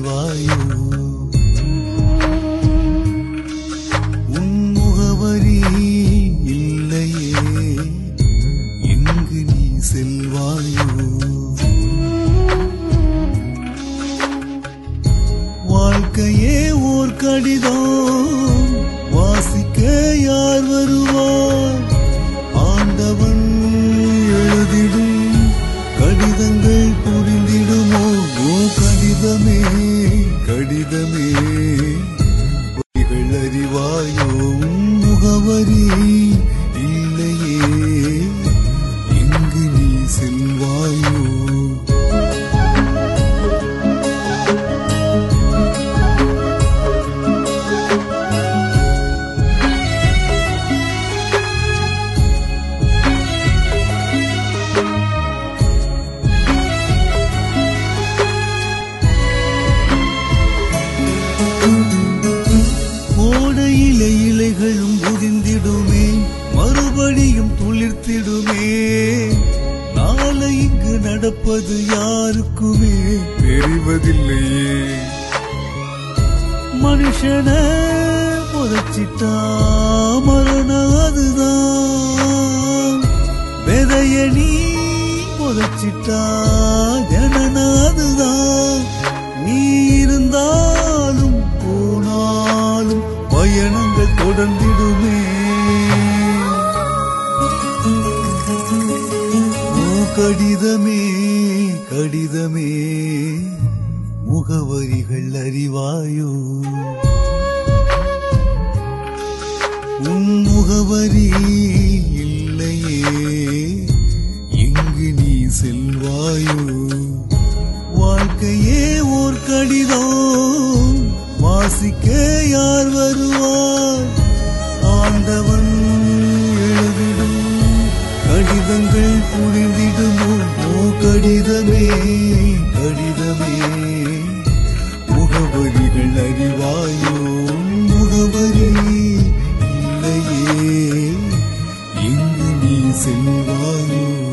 அறிவாயோ உன் முகவரி இல்லையே எங்கு நீ செல்வாயோ வாழ்க்கையே ஓர் கடிதம் வாசிக்க யார் வருவார் ஆண்டவன் எழுதிடும் கடிதங்கள் புரிந்திடுமோ ஓ கடிதமே கடிதமே பொய்கள் அறிவாயோ முகவரி இல்லையே எங்கு நீ செல்வாயோ கோடையிலே இலைகளும் உதிர்ந்திடுமே மறுபடியும் துளிர்த்திடுமே நாளை இங்கு நடப்பது யாருக்குமே தெரிவதில்லையே மனுஷன புதைச்சிட்டா மரணம் அதுதான் விதைய நீ புதைச்சிட்டா ஜனன அதுதான் நீ இருந்தாலும் போனாலும் பயணங்கள் தொடர்ந்திடுமே ஓ கடிதமே கடிதமே முகவரிகள் அறிவாயோ உன் முகவரி இல்லையே எங்கு நீ செல்வாயோ வாழ்க்கையே ஓர் கடிதம் வாசிக்க யார் வருவார் ஆண்டவன் எழுதிடும் கடிதங்கள் புரிந்திடுமோ ஓ கடிதமே கடிதமே முகவரிகள் அறிவாயோ முகவரி இல்லையே எங்கு நீ செல்வாயோ